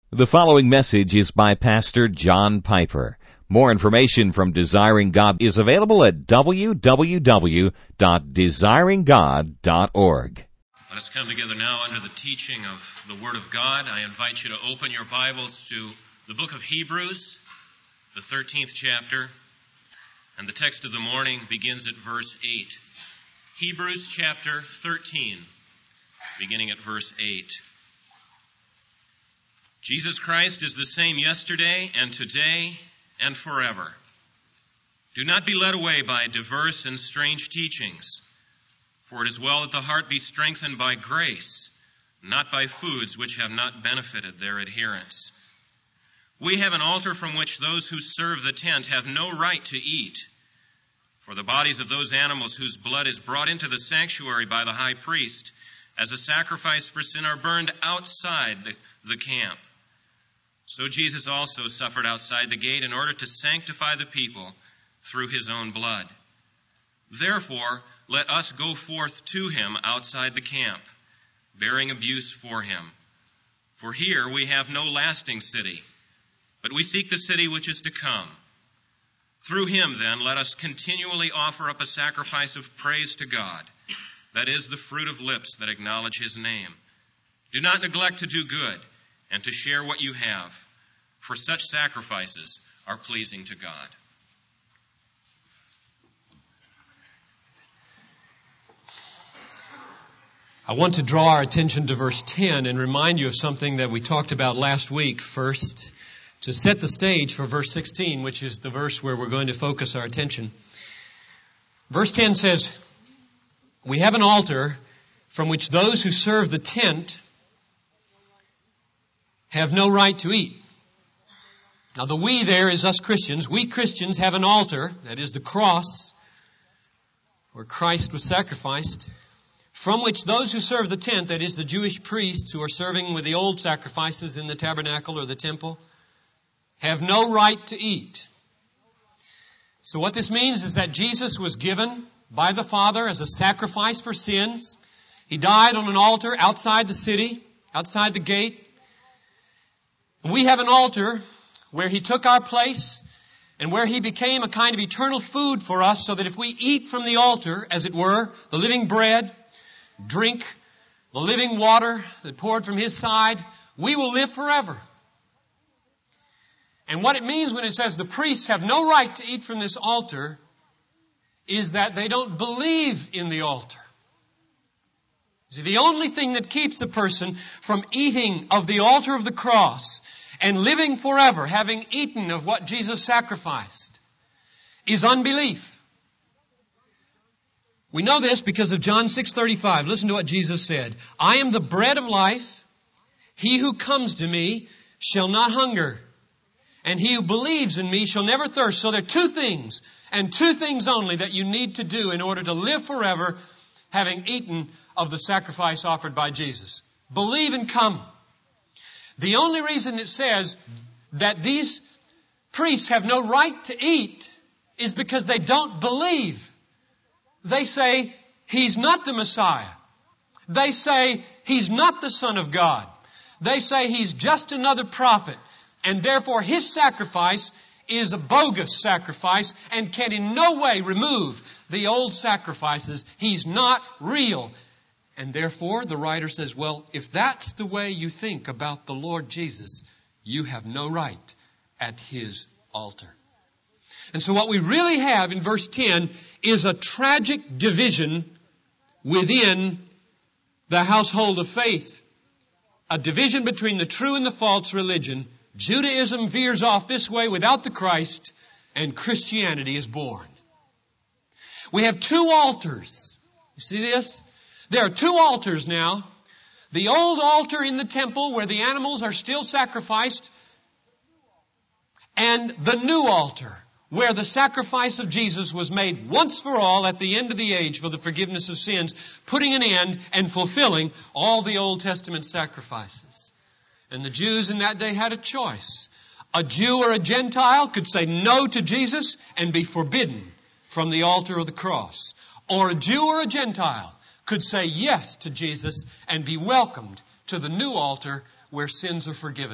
The following message is by Pastor John Piper. More information from Desiring God is available at www.desiringgod.org. Let us come together now under the teaching of the Word of God. I invite you to open your Bibles to the book of Hebrews, the 13th chapter, and the text of the morning begins at verse 8. Hebrews chapter 13, beginning at verse 8. Jesus Christ is the same yesterday and today and forever. Do not be led away by diverse and strange teachings, for it is well that the heart be strengthened by grace, not by foods which have not benefited their adherents. We have an altar from which those who serve the tent have no right to eat, for the bodies of those animals whose blood is brought into the sanctuary by the high priest as a sacrifice for sin are burned outside the camp. So Jesus also suffered outside the gate in order to sanctify the people through his own blood. Therefore, let us go forth to him outside the camp, bearing abuse for him. For here we have no lasting city, but we seek the city which is to come. Through him, then, let us continually offer up a sacrifice of praise to God, that is, the fruit of lips that acknowledge his name. Do not neglect to do good and to share what you have, for such sacrifices are pleasing to God. I want to draw our attention to verse 10 and remind you of something that we talked about last week first, to set the stage for verse 16, which is the verse where we're going to focus our attention. Verse 10 says, we have an altar from which those who serve the tent have no right to eat. Now the we there is us Christians. We Christians have an altar, that is the cross, where Christ was sacrificed, from which those who serve the tent, that is the Jewish priests who are serving with the old sacrifices in the tabernacle or the temple, have no right to eat. So what this means is that Jesus was given by the Father as a sacrifice for sins. He died on an altar outside the city, outside the gate. We have an altar where he took our place and where he became a kind of eternal food for us, so that if we eat from the altar, as it were, the living bread, drink the living water that poured from his side, we will live forever. And what it means when it says the priests have no right to eat from this altar is that they don't believe in the altar. See, the only thing that keeps a person from eating of the altar of the cross and living forever, having eaten of what Jesus sacrificed, is unbelief. We know this because of John 6:35. Listen to what Jesus said. I am the bread of life. He who comes to me shall not hunger, and he who believes in me shall never thirst. So there are two things, and two things only, that you need to do in order to live forever, having eaten of the sacrifice offered by Jesus. Believe and come. The only reason it says that these priests have no right to eat is because they don't believe. They say he's not the Messiah. They say he's not the Son of God. They say he's just another prophet, and therefore his sacrifice is a bogus sacrifice and can in no way remove the old sacrifices. He's not real. And therefore, the writer says, well, if that's the way you think about the Lord Jesus, you have no right at his altar. And so what we really have in verse 10 is a tragic division within the household of faith. A division between the true and the false religion. Judaism veers off this way without the Christ, and Christianity is born. We have two altars. You see this? There are two altars now. The old altar in the temple where the animals are still sacrificed, and the new altar where the sacrifice of Jesus was made once for all at the end of the age for the forgiveness of sins, putting an end and fulfilling all the Old Testament sacrifices. And the Jews in that day had a choice. A Jew or a Gentile could say no to Jesus and be forbidden from the altar of the cross. Or a Jew or a Gentile could say yes to Jesus and be welcomed to the new altar where sins are forgiven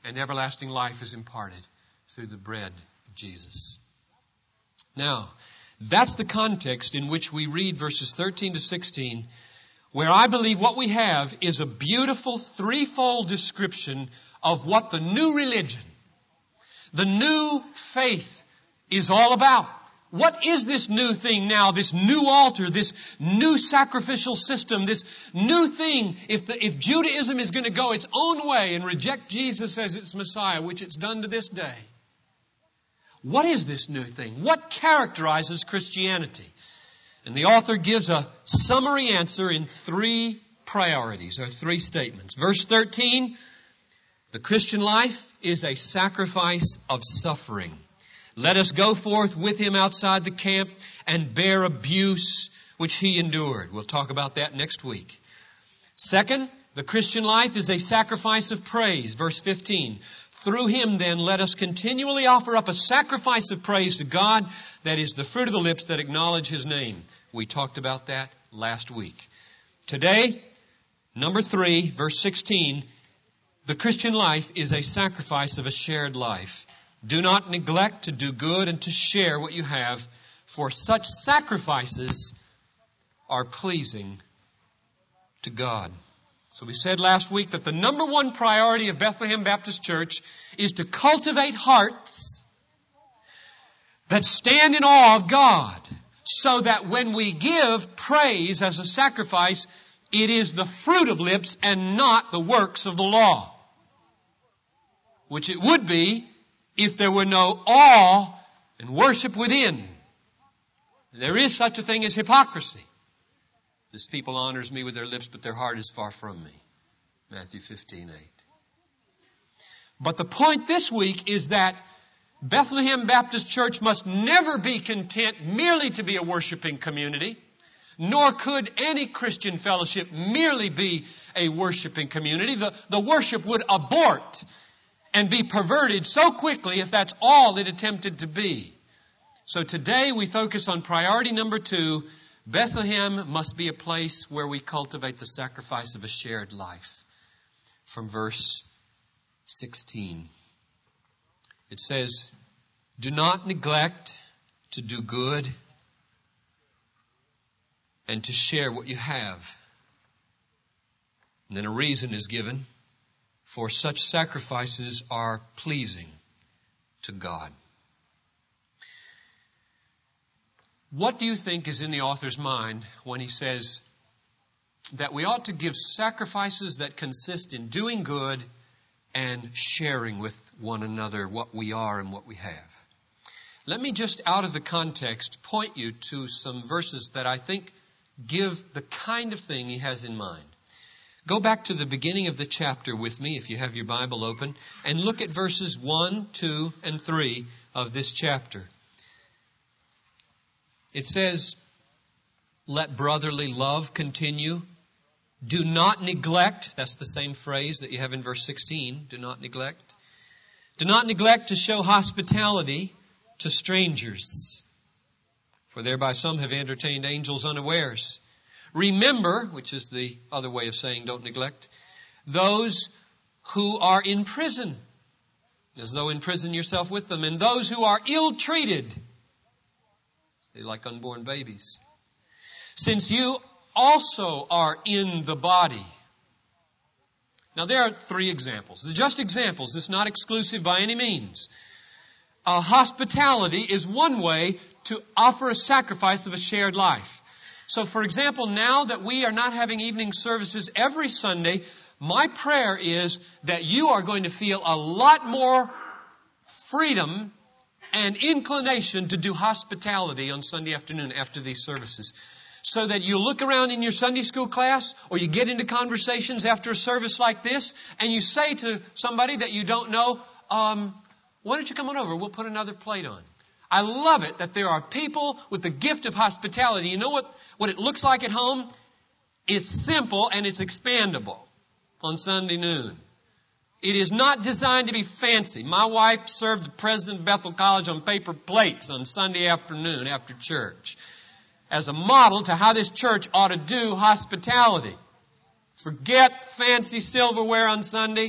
and everlasting life is imparted through the bread of Jesus. Now, that's the context in which we read verses 13 to 16, where I believe what we have is a beautiful threefold description of what the new religion, the new faith is all about. What is this new thing now, this new altar, this new sacrificial system, this new thing? If Judaism is going to go its own way and reject Jesus as its Messiah, which it's done to this day, what is this new thing? What characterizes Christianity? And the author gives a summary answer in three priorities, or three statements. Verse 13, the Christian life is a sacrifice of suffering. Let us go forth with him outside the camp and bear abuse which he endured. We'll talk about that next week. Second, the Christian life is a sacrifice of praise. Verse 15. Through him then let us continually offer up a sacrifice of praise to God, that is the fruit of the lips that acknowledge his name. We talked about that last week. Today, number 3, verse 16, the Christian life is a sacrifice of a shared life. Do not neglect to do good and to share what you have, for such sacrifices are pleasing to God. So we said last week that the number one priority of Bethlehem Baptist Church is to cultivate hearts that stand in awe of God, so that when we give praise as a sacrifice, it is the fruit of lips and not the works of the law, which it would be if there were no awe and worship within. There is such a thing as hypocrisy. This people honors me with their lips, but their heart is far from me. Matthew 15:8. But the point this week is that Bethlehem Baptist Church must never be content merely to be a worshiping community, nor could any Christian fellowship merely be a worshiping community. The worship would abort and be perverted so quickly if that's all it attempted to be. So today we focus on priority number 2. Bethlehem must be a place where we cultivate the sacrifice of a shared life. From verse 16. It says, do not neglect to do good and to share what you have. And then a reason is given. For such sacrifices are pleasing to God. What do you think is in the author's mind when he says that we ought to give sacrifices that consist in doing good and sharing with one another what we are and what we have? Let me just, out of the context, point you to some verses that I think give the kind of thing he has in mind. Go back to the beginning of the chapter with me, if you have your Bible open, and look at verses 1, 2, and 3 of this chapter. It says, let brotherly love continue. Do not neglect. That's the same phrase that you have in verse 16. Do not neglect. Do not neglect to show hospitality to strangers, for thereby some have entertained angels unawares. Remember, which is the other way of saying don't neglect, those who are in prison, as though imprison yourself with them, and those who are ill-treated, they like unborn babies, since you also are in the body. Now there are 3 examples. They're just examples. It's not exclusive by any means. Hospitality is one way to offer a sacrifice of a shared life. So, for example, now that we are not having evening services every Sunday, my prayer is that you are going to feel a lot more freedom and inclination to do hospitality on Sunday afternoon after these services. So that you look around in your Sunday school class, or you get into conversations after a service like this, and you say to somebody that you don't know, why don't you come on over? We'll put another plate on. I love it that there are people with the gift of hospitality. You know what it looks like at home? It's simple and it's expandable on Sunday noon. It is not designed to be fancy. My wife served the president of Bethel College on paper plates on Sunday afternoon after church as a model to how this church ought to do hospitality. Forget fancy silverware on Sunday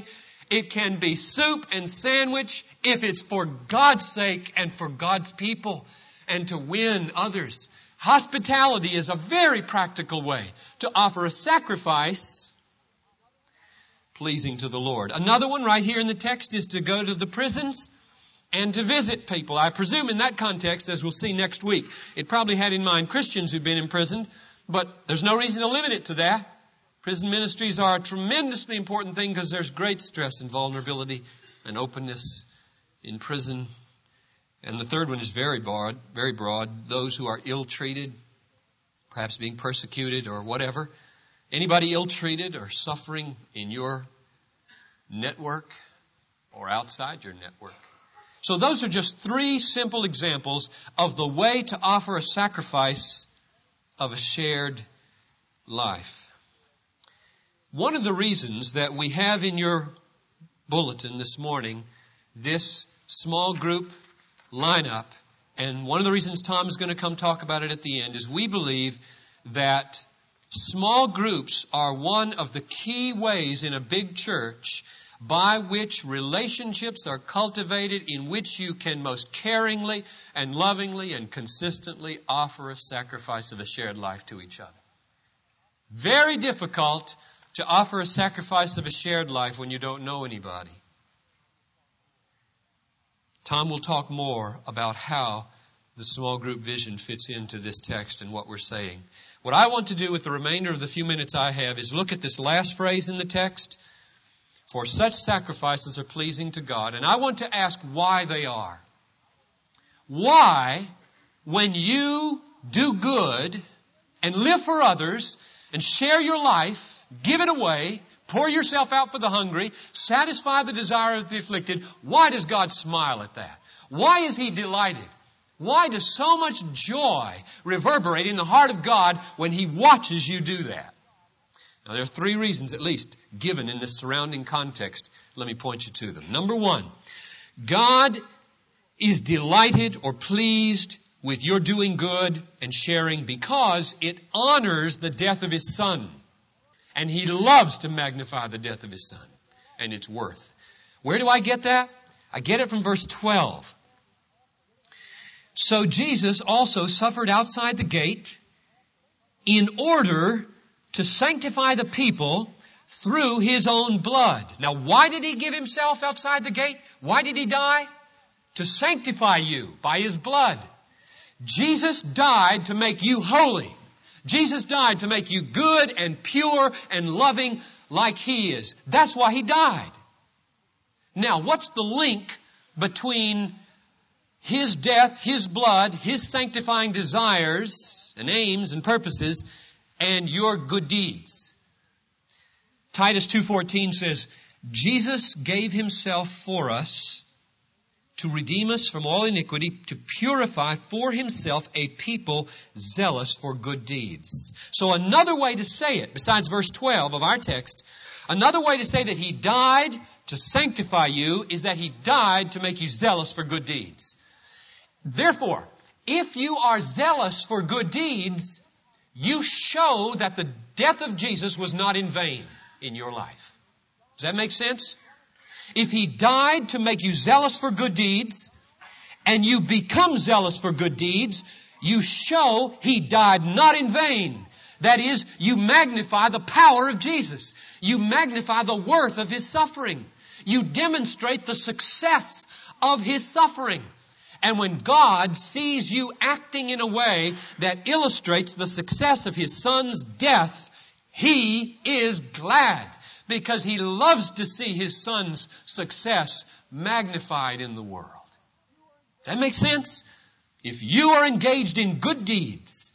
It can be soup and sandwich if it's for God's sake and for God's people and to win others. Hospitality is a very practical way to offer a sacrifice pleasing to the Lord. Another one right here in the text is to go to the prisons and to visit people. I presume in that context, as we'll see next week, it probably had in mind Christians who've been imprisoned, but there's no reason to limit it to that. Prison ministries are a tremendously important thing because there's great stress and vulnerability and openness in prison. And the third one is very broad. Those who are ill-treated, perhaps being persecuted or whatever. Anybody ill-treated or suffering in your network or outside your network. So those are just 3 simple examples of the way to offer a sacrifice of a shared life. One of the reasons that we have in your bulletin this morning this small group lineup, and one of the reasons Tom is going to come talk about it at the end, is we believe that small groups are one of the key ways in a big church by which relationships are cultivated, in which you can most caringly and lovingly and consistently offer a sacrifice of a shared life to each other. Very difficult to offer a sacrifice of a shared life when you don't know anybody. Tom will talk more about how the small group vision fits into this text and what we're saying. What I want to do with the remainder of the few minutes I have is look at this last phrase in the text. For such sacrifices are pleasing to God. And I want to ask why they are. Why, when you do good and live for others and share your life, give it away, pour yourself out for the hungry, satisfy the desire of the afflicted, why does God smile at that? Why is He delighted? Why does so much joy reverberate in the heart of God when He watches you do that? Now, there are 3 reasons, at least, given in this surrounding context. Let me point you to them. Number 1, God is delighted or pleased with your doing good and sharing because it honors the death of His Son. And He loves to magnify the death of His Son and its worth. Where do I get that? I get it from verse 12. So Jesus also suffered outside the gate in order to sanctify the people through His own blood. Now, why did He give Himself outside the gate? Why did He die? To sanctify you by His blood. Jesus died to make you holy. Jesus died to make you good and pure and loving like He is. That's why He died. Now, what's the link between His death, His blood, His sanctifying desires and aims and purposes and your good deeds? Titus 2:14 says, Jesus gave Himself for us to redeem us from all iniquity, to purify for Himself a people zealous for good deeds. So another way to say it, besides verse 12 of our text, another way to say that He died to sanctify you is that He died to make you zealous for good deeds. Therefore, if you are zealous for good deeds, you show that the death of Jesus was not in vain in your life. Does that make sense? If He died to make you zealous for good deeds, and you become zealous for good deeds, you show He died not in vain. That is, you magnify the power of Jesus. You magnify the worth of His suffering. You demonstrate the success of His suffering. And when God sees you acting in a way that illustrates the success of His Son's death, He is glad. Because He loves to see His Son's success magnified in the world. That makes sense? If you are engaged in good deeds,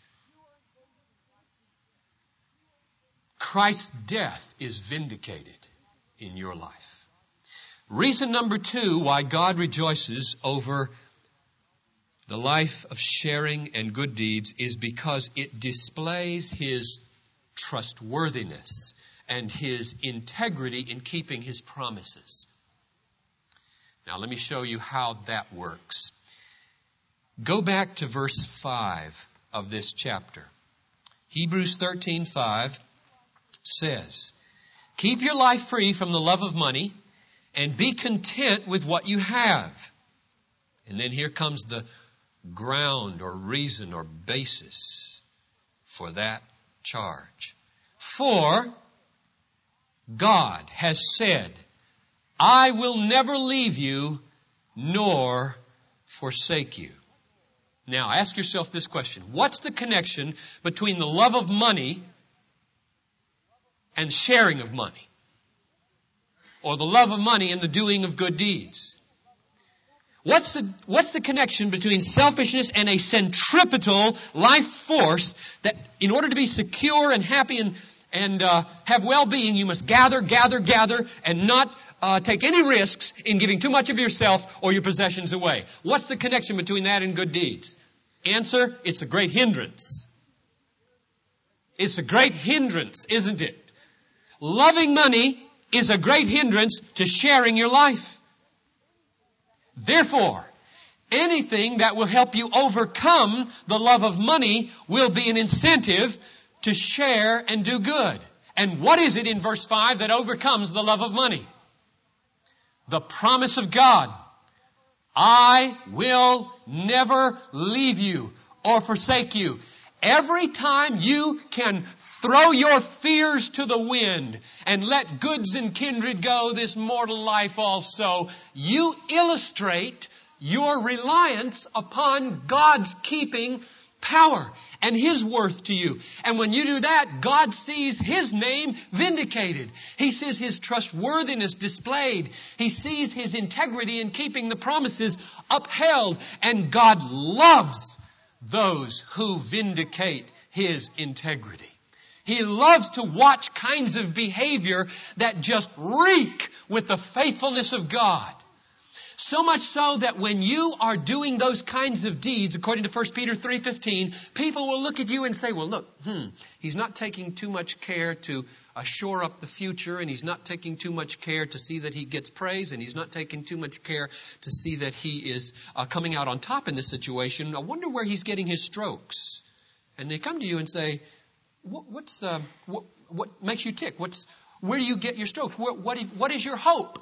Christ's death is vindicated in your life. Reason number 2 why God rejoices over the life of sharing and good deeds is because it displays His trustworthiness and His integrity in keeping His promises. Now let me show you how that works. Go back to verse 5 of this chapter. Hebrews 13:5 says, keep your life free from the love of money and be content with what you have. And then here comes the ground or reason or basis for that charge. For God has said, I will never leave you nor forsake you. Now ask yourself this question. What's the connection between the love of money and sharing of money? Or the love of money and the doing of good deeds? What's the connection between selfishness and a centripetal life force that in order to be secure and happy and have well-being, you must gather, and not take any risks in giving too much of yourself or your possessions away? What's the connection between that and good deeds? Answer, it's a great hindrance. It's a great hindrance, isn't it? Loving money is a great hindrance to sharing your life. Therefore, anything that will help you overcome the love of money will be an incentive to share and do good. And what is it in verse 5 that overcomes the love of money? The promise of God. I will never leave you or forsake you. Every time you can throw your fears to the wind and let goods and kindred go, this mortal life also, you illustrate your reliance upon God's keeping power and His worth to you. And when you do that, God sees His name vindicated. He sees His trustworthiness displayed. He sees His integrity in keeping the promises upheld. And God loves those who vindicate His integrity. He loves to watch kinds of behavior that just reek with the faithfulness of God. So much so that when you are doing those kinds of deeds, according to 1 Peter 3:15, people will look at you and say, well, look, he's not taking too much care to shore up the future, and he's not taking too much care to see that he gets praise, and he's not taking too much care to see that he is coming out on top in this situation. I wonder where he's getting his strokes. And they come to you and say, what makes you tick? Where do you get your strokes? What is your hope?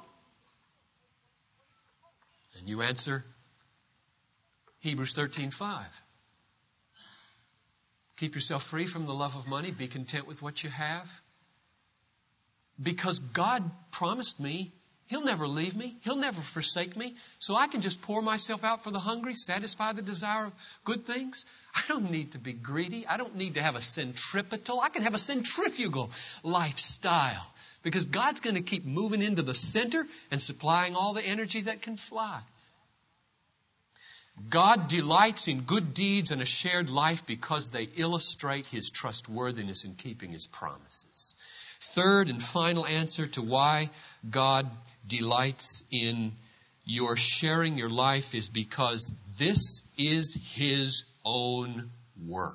And you answer, Hebrews 13:5. Keep yourself free from the love of money. Be content with what you have. Because God promised me He'll never leave me. He'll never forsake me. So I can just pour myself out for the hungry, satisfy the desire of good things. I don't need to be greedy. I don't need to have a centripetal. I can have a centrifugal lifestyle. Because God's going to keep moving into the center and supplying all the energy that can fly. God delights in good deeds and a shared life because they illustrate His trustworthiness in keeping His promises. Third and final answer to why God delights in your sharing your life is because this is His own work.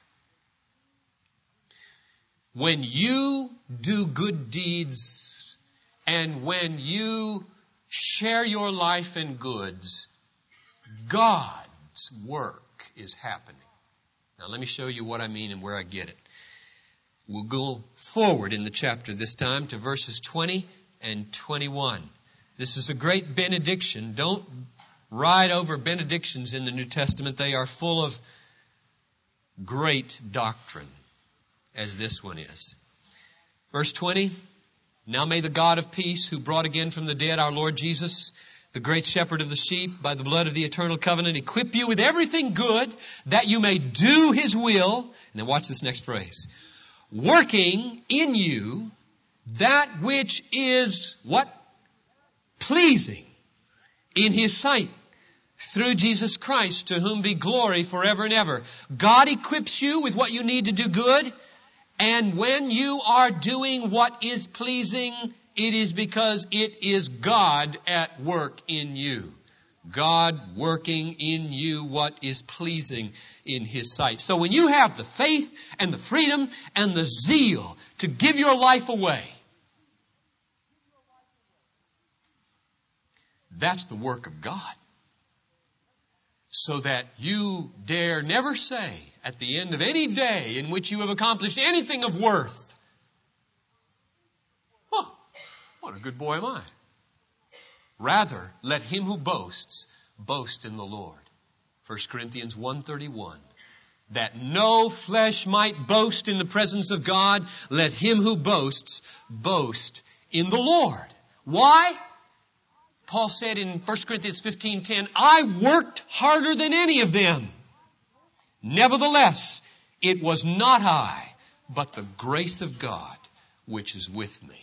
When you do good deeds and when you share your life in goods, God's work is happening. Now let me show you what I mean and where I get it. We'll go forward in the chapter this time to verses 20 and 21. This is a great benediction. Don't ride over benedictions in the New Testament. They are full of great doctrine, as this one is. Verse 20, now may the God of peace, who brought again from the dead our Lord Jesus, the great shepherd of the sheep, by the blood of the eternal covenant, equip you with everything good, that you may do His will. And then watch this next phrase. Working in you that which is what? Pleasing in His sight, through Jesus Christ, to whom be glory forever and ever. God equips you with what you need to do good. And when you are doing what is pleasing, it is because it is God at work in you. God working in you what is pleasing in His sight. So when you have the faith and the freedom and the zeal to give your life away, that's the work of God. So that you dare never say at the end of any day in which you have accomplished anything of worth, oh, what a good boy am I. Rather, let him who boasts, boast in the Lord. 1 Corinthians 1:31. That no flesh might boast in the presence of God, let him who boasts, boast in the Lord. Why? Paul said in 1 Corinthians 15:10, I worked harder than any of them. Nevertheless, it was not I, but the grace of God which is with me.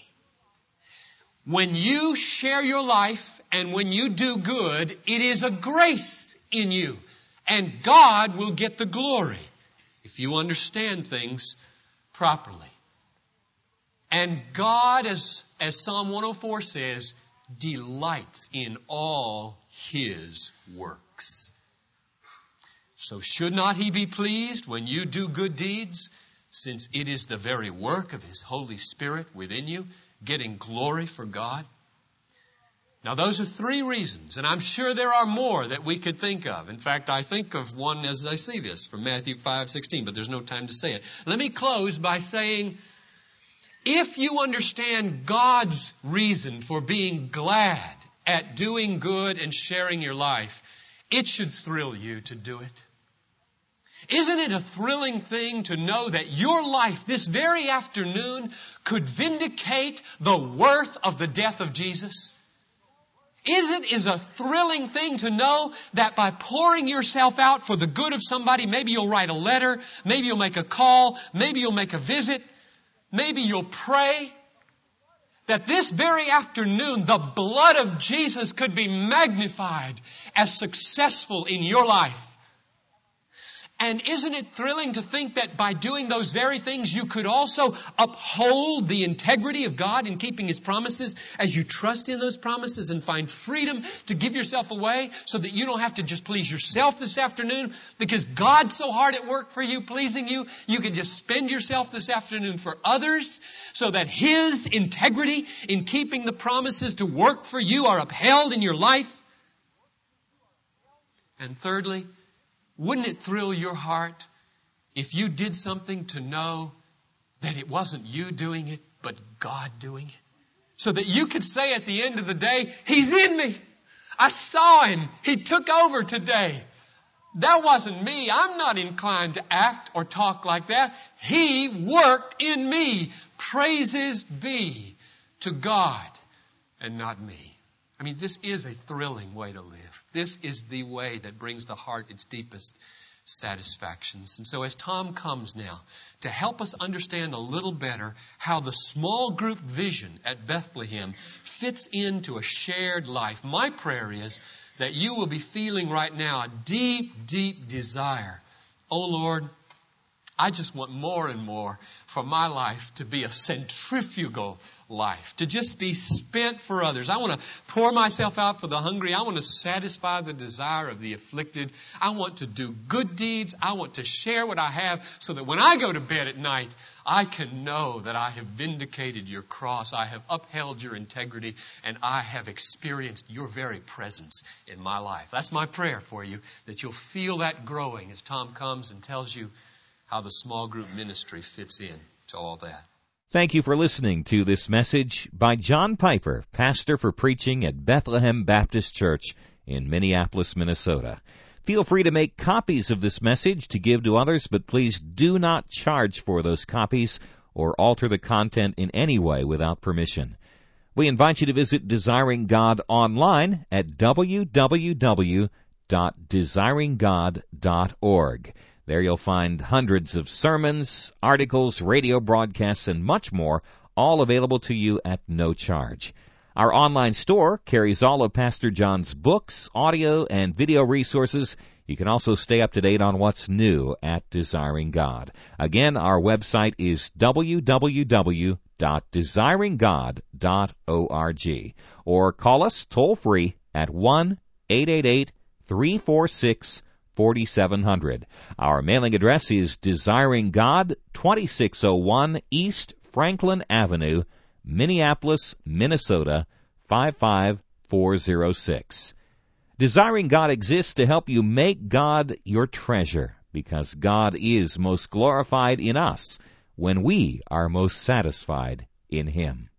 When you share your life and when you do good, it is a grace in you. And God will get the glory if you understand things properly. And God, as Psalm 104 says, delights in all His works. So should not He be pleased when you do good deeds, since it is the very work of His Holy Spirit within you, getting glory for God? Now those are 3 reasons, and I'm sure there are more that we could think of. In fact, I think of one as I see this from Matthew 5:16, but there's no time to say it. Let me close by saying, if you understand God's reason for being glad at doing good and sharing your life, it should thrill you to do it. Isn't it a thrilling thing to know that your life this very afternoon could vindicate the worth of the death of Jesus? It is a thrilling thing to know that by pouring yourself out for the good of somebody, maybe you'll write a letter, maybe you'll make a call, maybe you'll make a visit, maybe you'll pray, that this very afternoon the blood of Jesus could be magnified as successful in your life. And isn't it thrilling to think that by doing those very things, you could also uphold the integrity of God in keeping His promises as you trust in those promises and find freedom to give yourself away so that you don't have to just please yourself this afternoon because God's so hard at work for you, pleasing you. You can just spend yourself this afternoon for others so that His integrity in keeping the promises to work for you are upheld in your life. And thirdly, wouldn't it thrill your heart if you did something to know that it wasn't you doing it, but God doing it? So that you could say at the end of the day, He's in me. I saw Him. He took over today. That wasn't me. I'm not inclined to act or talk like that. He worked in me. Praises be to God and not me. I mean, this is a thrilling way to live. This is the way that brings the heart its deepest satisfactions. And so as Tom comes now to help us understand a little better how the small group vision at Bethlehem fits into a shared life, my prayer is that you will be feeling right now a deep, deep desire. Oh Lord, I just want more and more for my life to be a centrifugal life, to just be spent for others. I want to pour myself out for the hungry. I want to satisfy the desire of the afflicted. I want to do good deeds. I want to share what I have so that when I go to bed at night, I can know that I have vindicated your cross. I have upheld your integrity and I have experienced your very presence in my life. That's my prayer for you, that you'll feel that growing as Tom comes and tells you how the small group ministry fits in to all that. Thank you for listening to this message by John Piper, pastor for preaching at Bethlehem Baptist Church in Minneapolis, Minnesota. Feel free to make copies of this message to give to others, but please do not charge for those copies or alter the content in any way without permission. We invite you to visit Desiring God online at www.desiringgod.org. There you'll find hundreds of sermons, articles, radio broadcasts, and much more, all available to you at no charge. Our online store carries all of Pastor John's books, audio, and video resources. You can also stay up to date on what's new at Desiring God. Again, our website is www.desiringgod.org. Or call us toll-free at 1-888-346-4700. Our mailing address is Desiring God, 2601 East Franklin Avenue, Minneapolis, Minnesota, 55406. Desiring God exists to help you make God your treasure, because God is most glorified in us when we are most satisfied in Him.